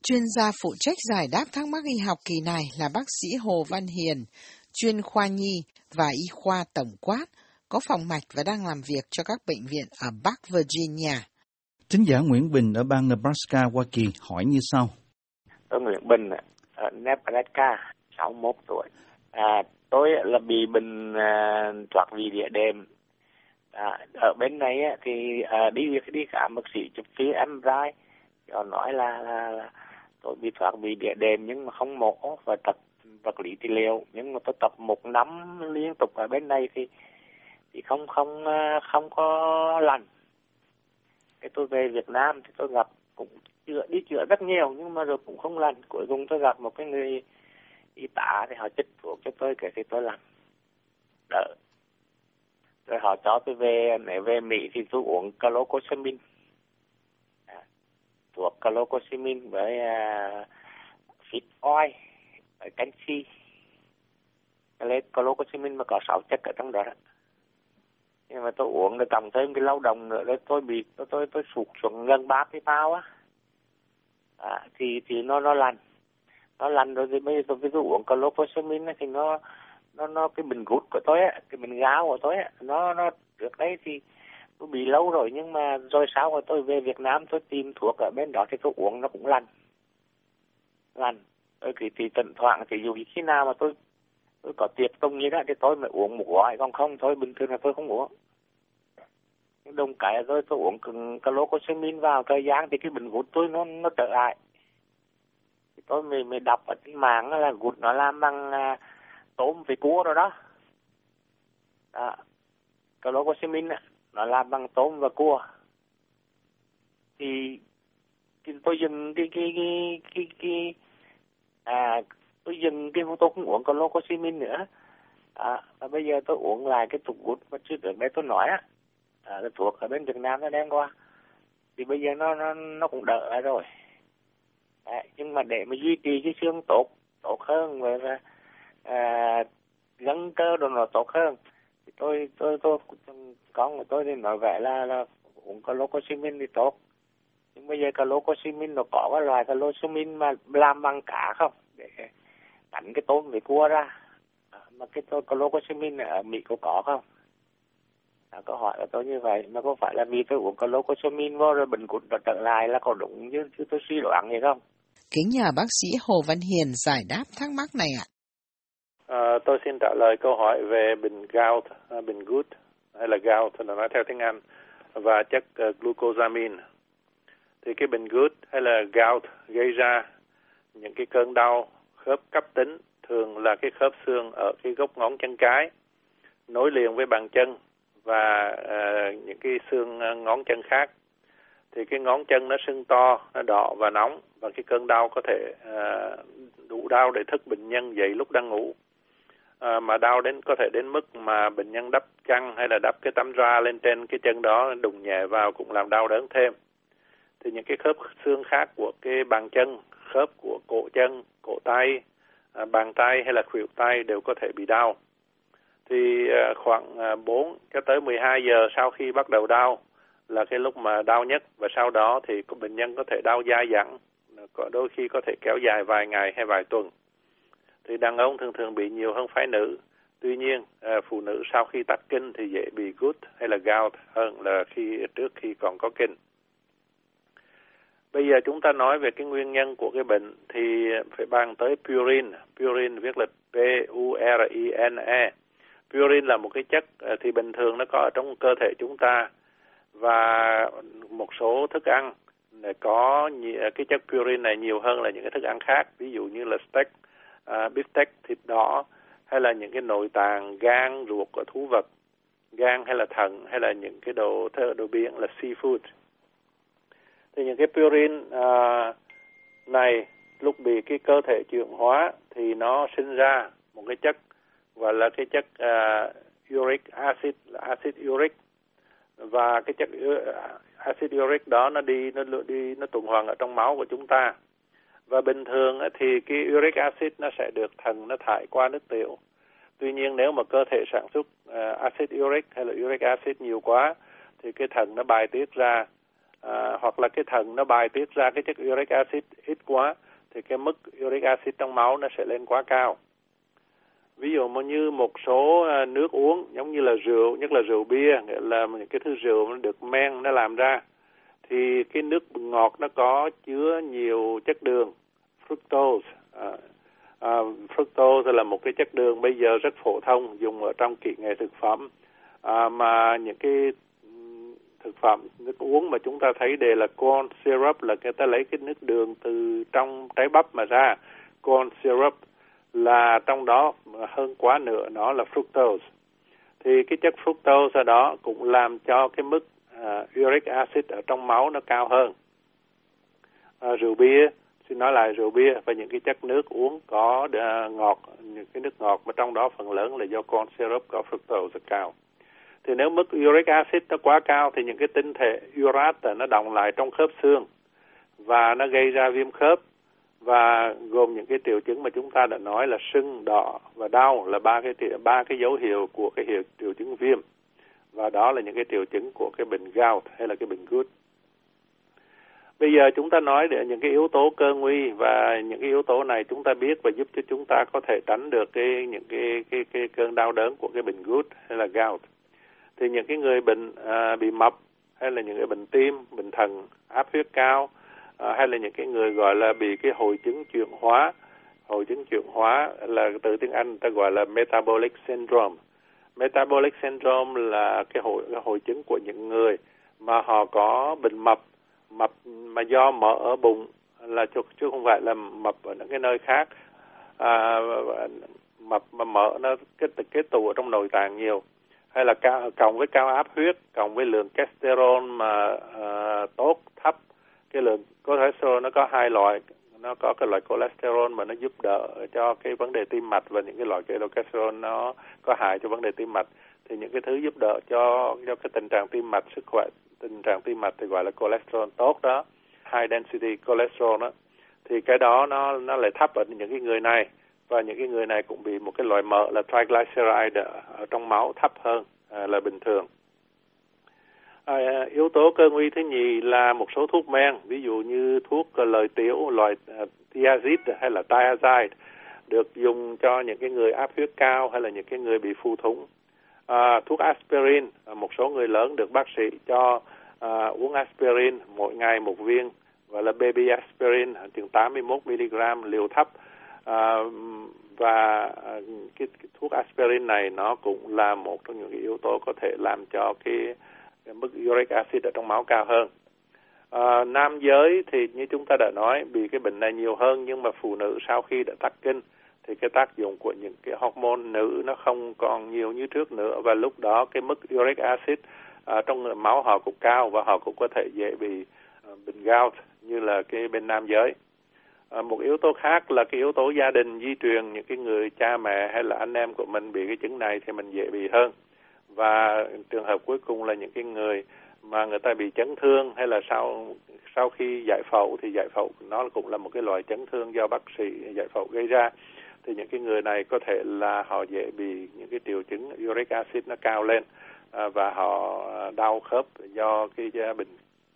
Chuyên gia phụ trách giải đáp thắc mắc y học kỳ này là bác sĩ Hồ Văn Hiền, chuyên khoa nhi và y khoa tổng quát, có phòng mạch và đang làm việc cho các bệnh viện ở Bắc Virginia. Thính giả Nguyễn Bình ở bang Nebraska, Hoa Kỳ hỏi như sau. Tôi Nguyễn Bình ở Nebraska, 61 tuổi. Tôi là bị bệnh thoát vị đĩa đệm. Ở bên này thì đi khám bác sĩ chụp phim MRI, họ nói là tôi bị thoát vị đĩa đệm nhưng mà không mổ và tập vật lý trị liệu, nhưng mà tôi tập 1 năm liên tục ở bên này thì không có lành. Cái tôi về Việt Nam thì tôi gặp cũng đi chữa rất nhiều nhưng mà rồi cũng không lành. Cuối cùng tôi gặp một cái người y tá thì họ chích thuốc cho tôi, kể thì tôi lành đỡ. Rồi họ cho tôi về Mỹ thì tôi uống Calocosamine, thuốc Calocosamine với fish oil, với canxi. Calocosamine mà có 6 chất ở trong đó. Nhưng mà tôi uống rồi cộng thêm cái lao động nữa, rồi tôi sụt xuống gần 30 pound á. Thì nó lành rồi. Thì bây giờ tôi uống Calocosamine thì nó cái bệnh gút của tôi á, cái bệnh gáo của tôi á, nó trước đấy thì tôi bị lâu rồi, nhưng mà rồi sau rồi tôi về Việt Nam tôi tìm thuốc ở bên đó thì tôi uống nó cũng lành. Rồi thì tận thoảng thì dù khi nào mà tôi có tiệc tùng như đó thì tôi mới uống một gói, còn không thôi bình thường là tôi không uống. Đồng cái rồi tôi uống Calocosamine vào thời gian thì cái bệnh gút tôi nó trở lại. Thì tôi mới đọc ở trên mạng là gút nó làm bằng tôm với cua rồi đó. Calocosamine nó làm bằng tôm và cua. Thì tôi dừng tôi không uống Calocosamine nữa. Và bây giờ tôi uống lại cái thuốc gút mà trước đấy tôi nói á, cái thuốc ở bên Việt Nam nó đem qua. Thì bây giờ nó cũng đỡ lại rồi. Nhưng mà để mà duy trì cái xương tốt hơn và gân cơ đồ nó tốt hơn thì tôi con của tôi thì nói vậy là uống Calocosamine thì tốt. Nhưng bây giờ Calocosamine nó có cái loại Calocosamine mà làm bằng cá không, để đánh cái tôm với cua ra, mà cái Calocosamine ở Mỹ có không? Câu hỏi của tôi như vậy. Mà có phải là vì tôi uống Calocosamine vô rồi bệnh gút nó trở lại là có đúng chứ tôi suy đoán vậy không? Kính nhờ bác sĩ Hồ Văn Hiền giải đáp thắc mắc này ạ. Tôi xin trả lời câu hỏi về bệnh gout, bệnh gút hay là gout, là nói theo tiếng Anh, và chất glucosamine. Thì cái bệnh gút hay là gout gây ra những cái cơn đau khớp cấp tính, thường là cái khớp xương ở cái gốc ngón chân cái nối liền với bàn chân và những cái xương ngón chân khác. Thì cái ngón chân nó sưng to, nó đỏ và nóng, và cái cơn đau có thể đủ đau để thức bệnh nhân dậy lúc đang ngủ. Mà đau có thể đến mức mà bệnh nhân đắp chăn hay là đắp cái tấm da lên trên cái chân đó, đụng nhẹ vào cũng làm đau đớn thêm. Thì những cái khớp xương khác của cái bàn chân, khớp của cổ chân, cổ tay, bàn tay hay là khuỷu tay đều có thể bị đau. Thì khoảng 4 cho tới 12 giờ sau khi bắt đầu đau là cái lúc mà đau nhất, và sau đó thì bệnh nhân có thể đau dai dẳng, đôi khi có thể kéo dài vài ngày hay vài tuần. Thì đàn ông thường bị nhiều hơn phái nữ. Tuy nhiên, phụ nữ sau khi tắc kinh thì dễ bị gút hay là gout hơn là trước khi còn có kinh. Bây giờ chúng ta nói về cái nguyên nhân của cái bệnh thì phải bàn tới purine. Purine viết là P-U-R-I-N-E. Purine là một cái chất thì bình thường nó có ở trong cơ thể chúng ta, và một số thức ăn có cái chất purine này nhiều hơn là những cái thức ăn khác, ví dụ như là steak, beefsteak, thịt đỏ, hay là những cái nội tạng, gan, ruột của thú vật, gan hay là thận, hay là những cái đồ biển là seafood. Thì những cái purine này lúc bị cái cơ thể chuyển hóa thì nó sinh ra một cái chất gọi là cái chất uric acid, là acid uric. Và cái chất acid uric đó nó tuần hoàn ở trong máu của chúng ta. Và bình thường thì cái uric acid nó sẽ được thận nó thải qua nước tiểu. Tuy nhiên nếu mà cơ thể sản xuất acid uric hay là uric acid nhiều quá thì cái thận nó bài tiết ra hoặc là cái thận nó bài tiết ra cái chất uric acid ít quá thì cái mức uric acid trong máu nó sẽ lên quá cao. Ví dụ như một số nước uống giống như là rượu, nhất là rượu bia, nghĩa là những cái thứ rượu nó được men nó làm ra, thì cái nước ngọt nó có chứa nhiều chất đường, fructose. Fructose là một cái chất đường bây giờ rất phổ thông, dùng ở trong kỹ nghệ thực phẩm, mà những cái thực phẩm nước uống mà chúng ta thấy đều là corn syrup, là người ta lấy cái nước đường từ trong trái bắp mà ra. Corn syrup là trong đó hơn quá nửa nó là fructose. Thì cái chất fructose ở đó cũng làm cho cái mức uric acid ở trong máu nó cao hơn. Rượu bia, xin nói lại, rượu bia và những cái chất nước uống có ngọt, những cái nước ngọt mà trong đó phần lớn là do corn syrup có fructose rất cao. Thì nếu mức uric acid nó quá cao thì những cái tinh thể urate nó đọng lại trong khớp xương và nó gây ra viêm khớp, và gồm những cái triệu chứng mà chúng ta đã nói là sưng, đỏ và đau, là ba cái dấu hiệu của cái triệu chứng viêm, và đó là những cái triệu chứng của cái bệnh gout hay là cái bệnh gút. Bây giờ chúng ta nói để những cái yếu tố cơ nguy, và những cái yếu tố này chúng ta biết và giúp cho chúng ta có thể tránh được những cái cơn đau đớn của cái bệnh gút hay là gout. Thì những cái người bệnh bị mập, hay là những cái bệnh tim, bệnh thận, áp huyết cao, hay là những cái người gọi là bị cái hội chứng chuyển hóa. Hội chứng chuyển hóa là từ tiếng Anh ta gọi là metabolic syndrome. Metabolic syndrome là cái hội chứng của những người mà họ có bệnh mập mà do mỡ ở bụng, là chứ không phải là mập ở những cái nơi khác. Mập mà mỡ nó kết tụ ở trong nội tạng nhiều, hay là cộng với cao áp huyết, cộng với lượng cholesterol mà tốt thấp. Cái lượng cholesterol nó có hai loại, nó có cái loại cholesterol mà nó giúp đỡ cho cái vấn đề tim mạch, và những cái loại cholesterol nó có hại cho vấn đề tim mạch. Thì những cái thứ giúp đỡ cho cái tình trạng tim mạch, sức khỏe tình trạng tim mạch thì gọi là cholesterol tốt đó, high density cholesterol đó. Thì cái đó nó lại thấp ở những cái người này, và những cái người này cũng bị một cái loại mỡ là triglyceride ở trong máu thấp hơn là bình thường. Yếu tố cơ nguy thứ nhì là một số thuốc men, ví dụ như thuốc lợi tiểu loại thiazide hay là thiazide, được dùng cho những cái người áp huyết cao hay là những cái người bị phù thủng. Thuốc aspirin, một số người lớn được bác sĩ cho uống aspirin mỗi ngày một viên, gọi là baby aspirin, chừng 81 mg liều thấp. Và cái thuốc aspirin này nó cũng là một trong những cái yếu tố có thể làm cho cái mức uric acid ở trong máu cao hơn. Nam giới thì như chúng ta đã nói bị cái bệnh này nhiều hơn, nhưng mà phụ nữ sau khi đã tắc kinh thì cái tác dụng của những cái hormone nữ nó không còn nhiều như trước nữa, và lúc đó cái mức uric acid trong máu họ cũng cao, và họ cũng có thể dễ bị bệnh gout như là cái bên nam giới. Một yếu tố khác là cái yếu tố gia đình, di truyền, những cái người cha mẹ hay là anh em của mình bị cái chứng này thì mình dễ bị hơn. Và trường hợp cuối cùng là những cái người mà người ta bị chấn thương, hay là sau khi giải phẫu, thì giải phẫu nó cũng là một cái loại chấn thương do bác sĩ giải phẫu gây ra. Thì những cái người này có thể là họ dễ bị những cái triệu chứng uric acid nó cao lên, và họ đau khớp do cái bệnh.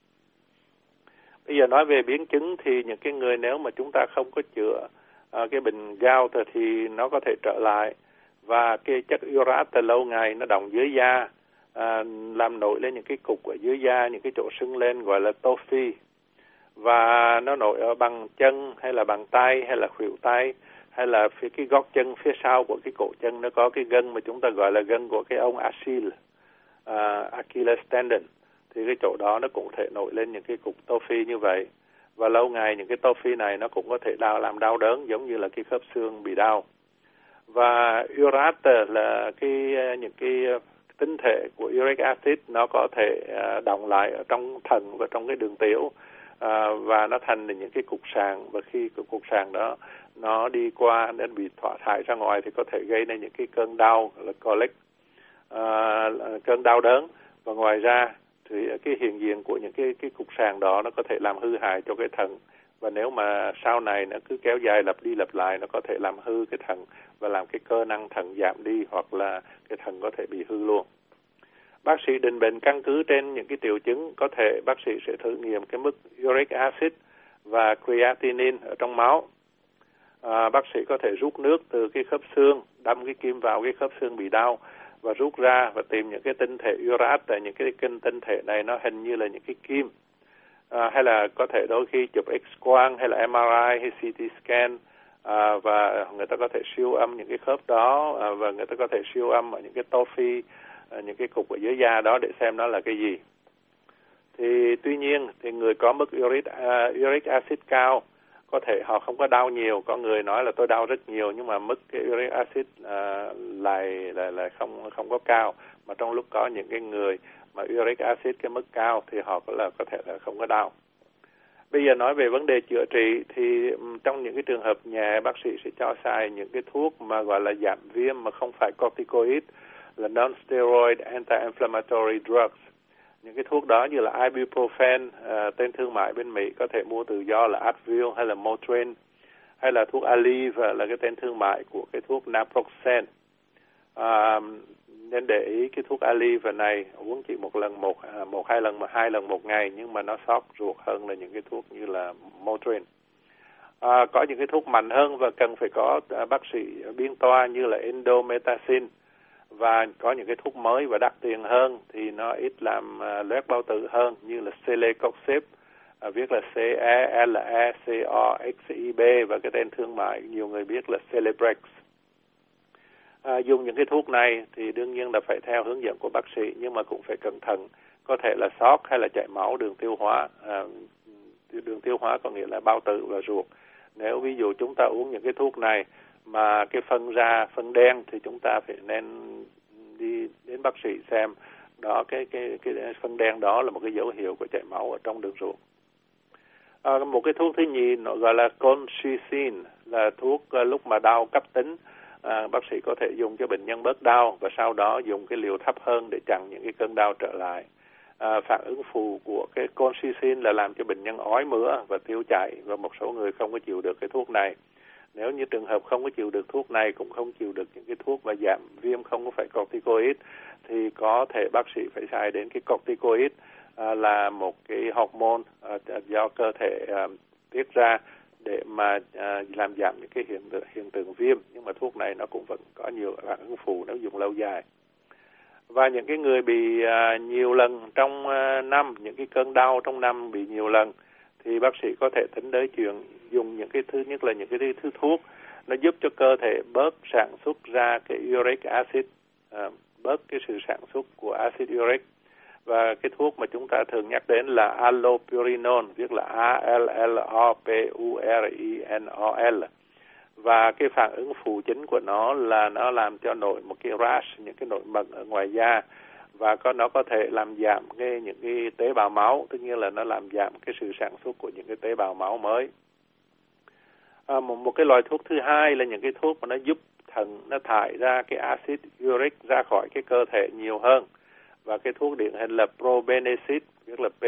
Bây giờ nói về biến chứng thì những cái người nếu mà chúng ta không có chữa cái bệnh gout thì nó có thể trở lại, và cái chất urate lâu ngày nó đọng dưới da, làm nổi lên những cái cục ở dưới da, những cái chỗ sưng lên gọi là tophi, và nó nổi ở bằng chân hay là bằng tay hay là khuỷu tay, hay là phía cái gót chân phía sau của cái cổ chân nó có cái gân mà chúng ta gọi là gân của cái ông Achilles tendon. Thì cái chỗ đó nó cũng thể nổi lên những cái cục tophi như vậy, và lâu ngày những cái tophi này nó cũng có thể làm đau đớn giống như là cái khớp xương bị đau. Và urate là những cái tinh thể của uric acid, nó có thể đọng lại ở trong thận và trong cái đường tiểu, và nó thành những cái cục sàng, và khi cái cục sàng đó nó đi qua nên bị thải ra ngoài thì có thể gây nên những cái cơn đau là colic, cơn đau đớn. Và ngoài ra thì cái hiện diện của những cái cục sàng đó nó có thể làm hư hại cho cái thận, và nếu mà sau này nó cứ kéo dài lặp đi lặp lại, nó có thể làm hư cái thận và làm cái cơ năng thận giảm đi, hoặc là cái thận có thể bị hư luôn. Bác sĩ định bệnh căn cứ trên những cái triệu chứng, có thể bác sĩ sẽ thử nghiệm cái mức uric acid và creatinine ở trong máu. Bác sĩ có thể rút nước từ cái khớp xương, đâm cái kim vào cái khớp xương bị đau và rút ra và tìm những cái tinh thể urat, tại những cái tinh thể này nó hình như là những cái kim. Hay là có thể đôi khi chụp X-quang hay là MRI hay CT scan, và người ta có thể siêu âm những cái khớp đó, và người ta có thể siêu âm ở những cái tô phi, những cái cục ở dưới da đó để xem nó là cái gì. Thì tuy nhiên thì người có mức uric acid cao có thể họ không có đau nhiều, có người nói là tôi đau rất nhiều nhưng mà mức cái uric acid lại không có cao, mà trong lúc có những cái người mà uric acid cái mức cao thì họ có thể là không có đau. Bây giờ nói về vấn đề chữa trị thì trong những cái trường hợp nhẹ, bác sĩ sẽ cho xài những cái thuốc mà gọi là giảm viêm mà không phải corticoid, là non-steroid anti-inflammatory drugs. Những cái thuốc đó như là ibuprofen, tên thương mại bên Mỹ có thể mua tự do là Advil hay là Motrin, hay là thuốc Aleve là cái tên thương mại của cái thuốc naproxen. Nên để ý cái thuốc Aleve này uống chỉ hai lần một ngày, nhưng mà nó sót ruột hơn là những cái thuốc như là Motrin. Có những cái thuốc mạnh hơn và cần phải có bác sĩ biên toa như là indomethacin, và có những cái thuốc mới và đắt tiền hơn thì nó ít làm loét bao tử hơn như là celecoxib, viết là CELECOXIB, và cái tên thương mại nhiều người biết là Celebrex. Dùng những cái thuốc này thì đương nhiên là phải theo hướng dẫn của bác sĩ, nhưng mà cũng phải cẩn thận, có thể là sót hay là chảy máu đường tiêu hóa. Đường tiêu hóa có nghĩa là bao tử và ruột. Nếu ví dụ chúng ta uống những cái thuốc này mà cái phân đen thì chúng ta phải nên đi đến bác sĩ xem đó, cái phân đen đó là một cái dấu hiệu của chảy máu ở trong đường ruột. Một cái thuốc thứ nhì nó gọi là colchicine, là thuốc lúc mà đau cấp tính. Bác sĩ có thể dùng cho bệnh nhân bớt đau và sau đó dùng cái liều thấp hơn để chặn những cái cơn đau trở lại. Phản ứng phụ của cái colchicine là làm cho bệnh nhân ói mửa và tiêu chảy, và một số người không có chịu được cái thuốc này. Nếu như trường hợp không có chịu được thuốc này, cũng không chịu được những cái thuốc mà giảm viêm không có phải corticoid, thì có thể bác sĩ phải xài đến cái corticoid, là một cái hormone do cơ thể tiết ra để mà làm giảm những cái hiện tượng viêm. Nhưng mà thuốc này nó cũng vẫn có nhiều phản ứng phụ nếu dùng lâu dài. Và những cái người bị nhiều lần trong năm, những cái cơn đau trong năm bị nhiều lần, thì bác sĩ có thể tính tới chuyện dùng những cái thứ nhất là những cái thứ thuốc nó giúp cho cơ thể bớt sản xuất ra cái uric acid, bớt cái sự sản xuất của acid uric. Và cái thuốc mà chúng ta thường nhắc đến là allopurinol, viết là ALLOPURINOL. Và cái phản ứng phụ chính của nó là nó làm cho nổi một cái rash, những cái nổi mẩn ở ngoài da, và nó có thể làm giảm những cái tế bào máu, tất nhiên là nó làm giảm cái sự sản xuất của những cái tế bào máu mới. Một cái loại thuốc thứ hai là những cái thuốc mà nó giúp thận nó thải ra cái acid uric ra khỏi cái cơ thể nhiều hơn, và cái thuốc điển hình là probenecid, viết là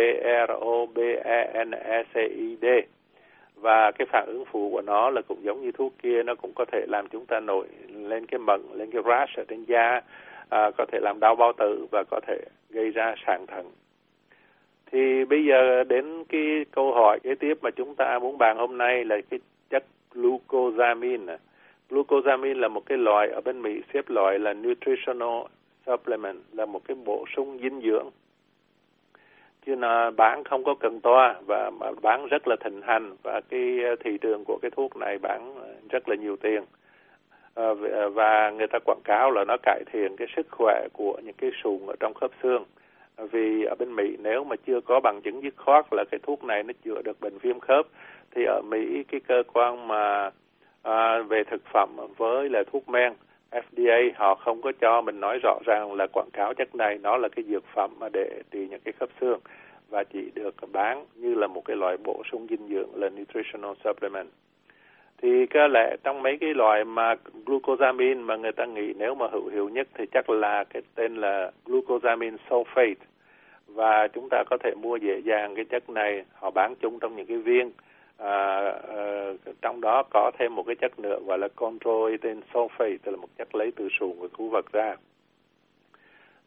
PROBENECID. Và cái phản ứng phụ của nó là cũng giống như thuốc kia, nó cũng có thể làm chúng ta nổi lên cái mẩn, lên cái rash ở trên da, có thể làm đau bao tử và có thể gây ra sạn thận. Thì bây giờ đến cái câu hỏi kế tiếp mà chúng ta muốn bàn hôm nay là cái chất glucosamine. Glucosamine là một cái loại ở bên Mỹ xếp loại là nutritional supplement, là một cái bổ sung dinh dưỡng. Chứ là bán không có cần toa và bán rất là thịnh hành, và cái thị trường của cái thuốc này bán rất là nhiều tiền. Và người ta quảng cáo là nó cải thiện cái sức khỏe của những cái sụn ở trong khớp xương. Vì ở bên Mỹ nếu mà chưa có bằng chứng dứt khoát là cái thuốc này nó chữa được bệnh viêm khớp, thì ở Mỹ cái cơ quan mà về thực phẩm với là thuốc men FDA họ không có cho mình nói rõ ràng là quảng cáo chất này nó là cái dược phẩm mà để trị những cái khớp xương, và chỉ được bán như là một cái loại bổ sung dinh dưỡng là nutritional supplement. Thì có lẽ trong mấy cái loại mà glucosamine mà người ta nghĩ nếu mà hữu hiệu nhất thì chắc là cái tên là glucosamine sulfate, và chúng ta có thể mua dễ dàng cái chất này, họ bán chung trong những cái viên. Trong đó có thêm một cái chất nữa gọi là chondroitin sulfate, tức là một chất lấy từ sụn của thú vật ra.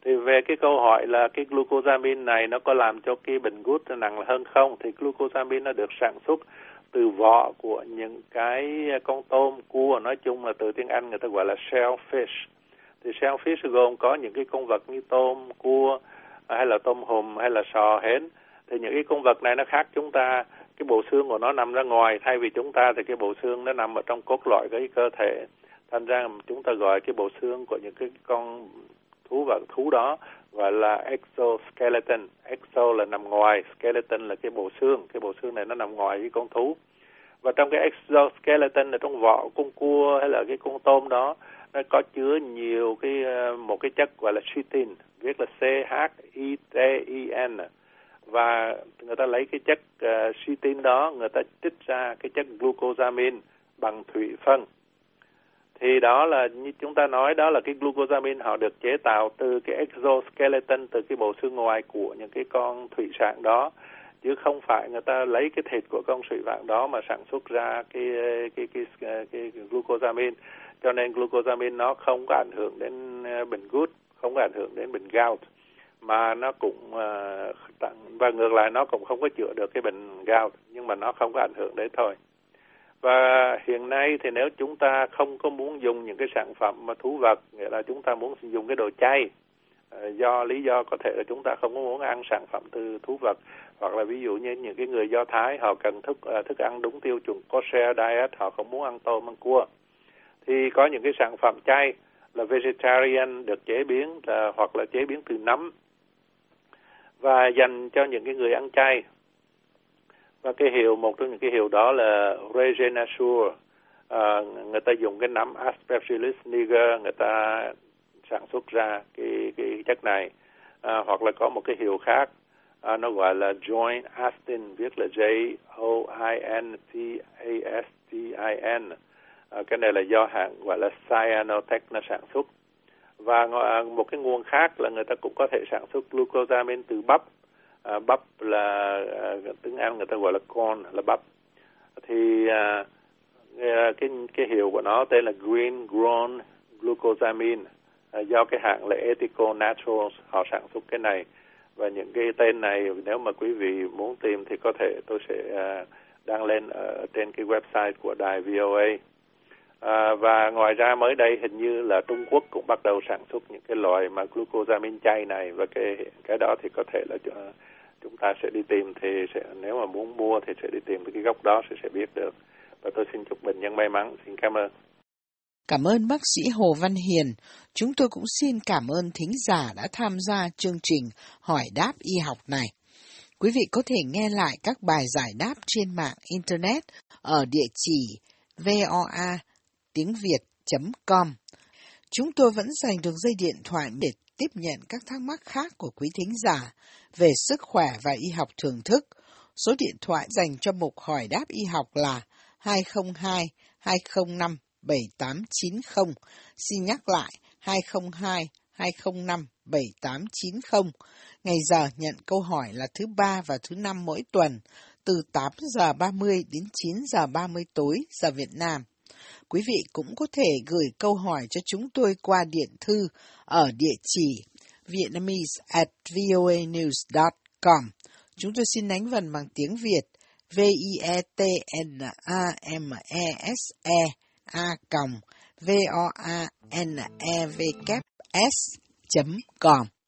Thì về cái câu hỏi là cái glucosamine này nó có làm cho cái bệnh gút nặng hơn không, thì glucosamine nó được sản xuất từ vỏ của những cái con tôm, cua, nói chung là từ tiếng Anh người ta gọi là shellfish. Thì shellfish gồm có những cái con vật như tôm, cua, hay là tôm hùm, hay là sò, hến. Thì những cái con vật này nó khác chúng ta, cái bộ xương của nó nằm ra ngoài, thay vì chúng ta thì cái bộ xương nó nằm ở trong cốt lõi cái cơ thể. Thành ra chúng ta gọi cái bộ xương của những cái con thú đó gọi là exoskeleton. Exo là nằm ngoài, skeleton là cái bộ xương này nó nằm ngoài cái con thú. Và trong cái exoskeleton ở trong vỏ con cua hay là cái con tôm đó, nó có chứa nhiều một cái chất gọi là chitin, viết là CHITIN. Và người ta lấy cái chất chitin đó, người ta trích ra cái chất glucosamine bằng thủy phân. Thì đó là như chúng ta nói, đó là cái glucosamine họ được chế tạo từ cái exoskeleton, từ cái bộ xương ngoài của những cái con thủy sản đó, chứ không phải người ta lấy cái thịt của con thủy sản đó mà sản xuất ra cái glucosamine. Cho nên glucosamine nó không có ảnh hưởng đến bệnh gút, không có ảnh hưởng đến bệnh gout, mà nó cũng và ngược lại nó cũng không có chữa được cái bệnh gout, nhưng mà nó không có ảnh hưởng đến thôi. Và hiện nay thì nếu chúng ta không có muốn dùng những cái sản phẩm mà thú vật, nghĩa là chúng ta muốn dùng cái đồ chay, lý do có thể là chúng ta không có muốn ăn sản phẩm từ thú vật, hoặc là ví dụ như những cái người Do Thái họ cần thức ăn đúng tiêu chuẩn kosher diet, họ không muốn ăn tôm ăn cua, thì có những cái sản phẩm chay là vegetarian được chế biến hoặc là chế biến từ nấm và dành cho những cái người ăn chay. Và một trong những cái hiệu đó là Regenersure. Người ta dùng cái nấm Aspergillus niger, người ta sản xuất ra cái chất này. Hoặc là có một cái hiệu khác, nó gọi là Joint Astin, viết là JOINTASTIN. Cái này là do hãng gọi là Cyanotech nó sản xuất. Và một cái nguồn khác là người ta cũng có thể sản xuất glucosamine từ bắp. Bắp là tiếng Anh người ta gọi là corn, là bắp. Thì cái hiệu của nó tên là Green Grown Glucosamine, do cái hãng là Ethical Naturals họ sản xuất cái này. Và những cái tên này nếu mà quý vị muốn tìm thì có thể tôi sẽ đăng lên trên cái website của đài VOA. Và ngoài ra mới đây hình như là Trung Quốc cũng bắt đầu sản xuất những cái loại mà glucosamine chay này, và cái đó thì có thể là chúng ta sẽ đi tìm, thì nếu mà muốn mua thì sẽ đi tìm cái gốc đó sẽ biết được. Và tôi xin chúc bệnh nhân may mắn. Xin cảm ơn. Cảm ơn bác sĩ Hồ Văn Hiền. Chúng tôi cũng xin cảm ơn thính giả đã tham gia chương trình Hỏi đáp y học này. Quý vị có thể nghe lại các bài giải đáp trên mạng Internet ở địa chỉ voa.tiếng.việt.com. Chúng tôi vẫn dành được dây điện thoại để tiếp nhận các thắc mắc khác của quý thính giả về sức khỏe và y học thưởng thức. Số điện thoại dành cho mục Hỏi đáp y học là 202 205 7890. Xin nhắc lại 202 205 7890. Ngày giờ nhận câu hỏi là thứ Ba và thứ Năm mỗi tuần, từ 8 giờ 30 đến 9 giờ 30 tối giờ Việt Nam. Quý vị cũng có thể gửi câu hỏi cho chúng tôi qua điện thư ở địa chỉ vietnamese@voanews.com. Chúng tôi xin đánh vần bằng tiếng Việt vietnamese@voanevks.com.